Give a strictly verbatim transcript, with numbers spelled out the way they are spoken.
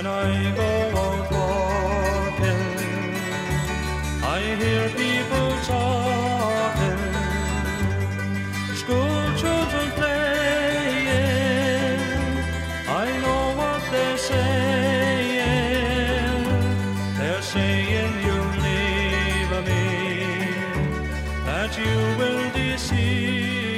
When I go out walking, I hear people talking, school children playing. I know what they're saying. They're saying you'll leave me, that you will deceive